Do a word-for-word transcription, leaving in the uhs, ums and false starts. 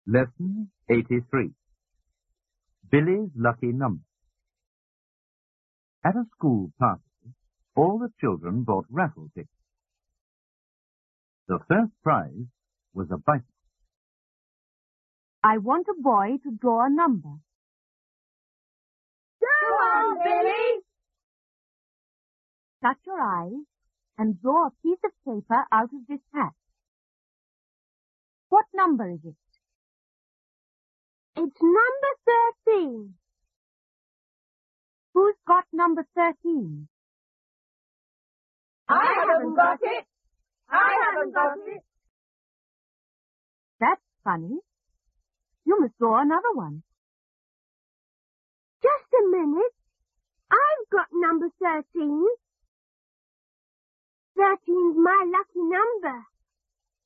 Lesson eighty-three. Billy's Lucky Number. At a school party, all the children bought raffle tickets. The first prize was a bicycle. I want a boy to draw a number. Go on, Billy! Shut your eyes and draw a piece of paper out of this hat. What number is it? It's number thirteen. Who's got number thirteen? I haven't got it. I haven't got it. That's funny. You must draw another one. Just a minute. I've got number thirteen. Thirteen's my lucky number.